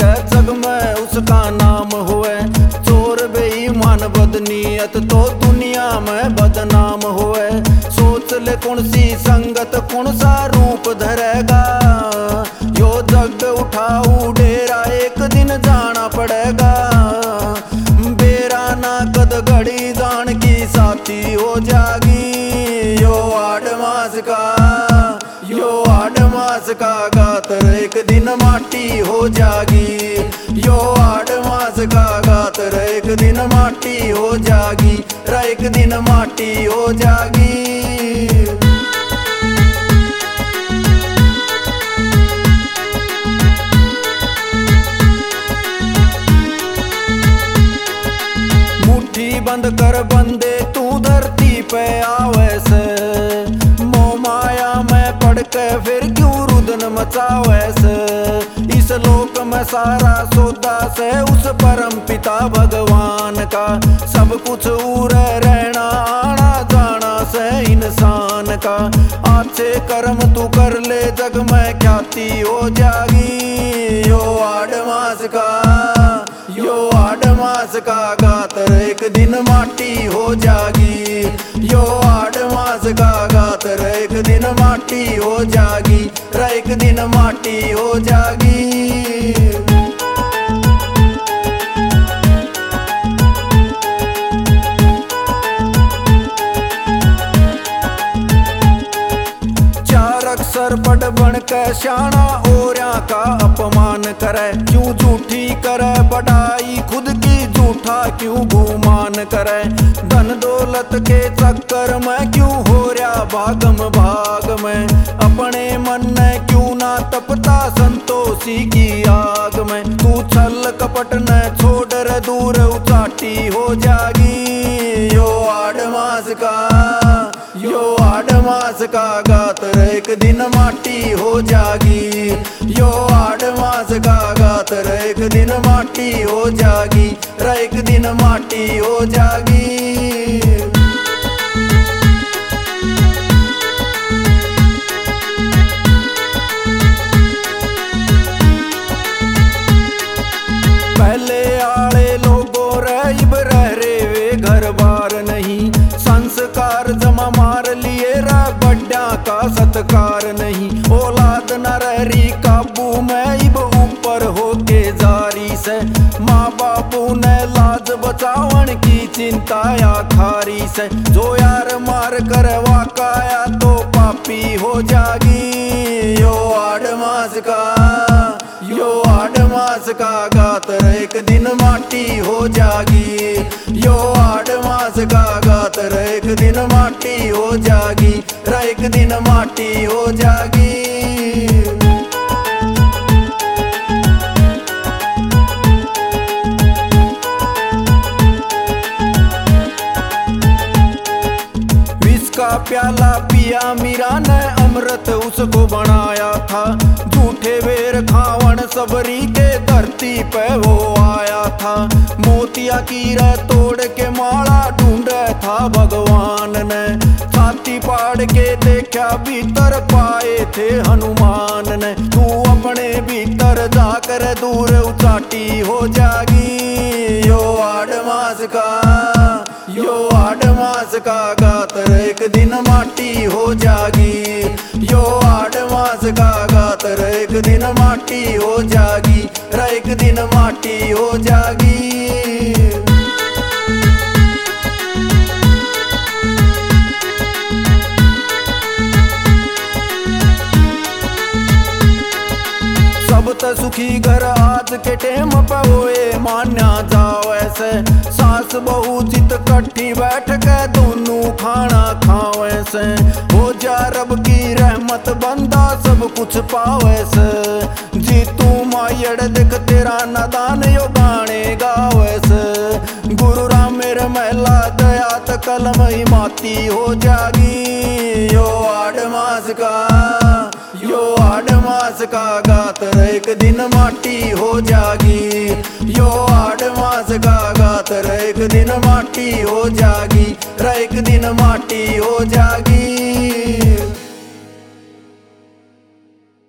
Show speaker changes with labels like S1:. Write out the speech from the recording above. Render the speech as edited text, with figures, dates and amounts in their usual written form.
S1: रे जग में उसका नाम हुए। चोर बेईमान बदनीयत तो दुनिया में बदनाम हुए। सोच ले कौन सी संगत कौन सा रूप धरेगा। यो जग उठाऊ डेरा एक दिन जाना पड़ेगा। बेरा ना कद घड़ी जान की साथी हो जागी। यो 8 मास का गातर एक दिन माटी हो जागी। यो 8 मास का गातर एक दिन माटी हो जागी। एक दिन माटी हो जागी। मुट्ठी बंद कर बंदे तू धरती पे आवे से। मोह माया में पड़ के फिर क्यों रुदन मचावे से। इस लोक में सारा सौदा से उस परम पिता भगवान का। सब कुछ उरे रहना आना जाना से इंसान का। अच्छे कर्म तू कर ले जग में ख्याति हो जागी। यो 8 मास का गातर एक दिन माटी हो जागी। यो 8 मास का गातर एक दिन माटी हो जागी। एक दिन माटी हो जागी। अक्षर पढ़ बन के श्याणा औरिया का अपमान करे। क्यों झूठी करे बढ़ाई खुद की झूठा क्यों गुमान करे। धन दौलत के चक्कर में क्यों हो रहा भागम भाग में। अपने मन ने क्यों ना तपता संतोषी की आग में। तू छल कपट न छोड़ रे दूर उचाटी हो जागी। यो 8 मास का गातर एक दिन माटी हो जागी। यो 8 मास का गातर एक दिन माटी हो जागी। एक दिन माटी हो जागी। पहले आले लोगों रे इब रह रे वे घर बार नहीं। संस्कार जमा मार लिए रा बड्डा का सत्कार नहीं। औलाद न रही काबू में इब ऊपर होके जारी से। माँ बापू ने लाज बचावन की चिंता या खारी से। जो यार मार कर वाकाया तो पापी हो जागी। यो 8 मास का गातर एक दिन माटी हो जागी। यो 8 मास का गातर एक दिन माटी हो जागी। एक दिन माटी हो जागी। का प्याला पिया मीरा ने अमृत उसको बनाया था। झूठे बेर खावन सबरी के धरती पे वो आया था। मोतिया की रे तोड़ के माला ढूंढे था भगवान ने। छाती पाड़ के देखा भीतर पाए थे हनुमान ने। तू अपने भीतर जाकर दूर उचाटी हो जागी। यो 8 मास का गातर एक दिन माटी हो जागी। यो 8 मास का गातर एक दिन माटी हो जागी। एक दिन माटी हो जागी। सब त सुखी घर आज के टेम पे होए मान्या जाओ ऐसे। सास बहू चित कट्ठी बैठ के दोनों खाना खावे से। हो जा रब की रहमत बंदा सब कुछ पावे से। जी तू मायड़ देख तेरा नादान यो गाने गावे से। गुरु राम मेरे महला दया त कलम ही माती हो जागी। यो 8 मास का गातर एक दिन माटी हो जागी। यो 8 मास का गातर एक दिन माटी हो जागी। एक दिन माटी हो जागी।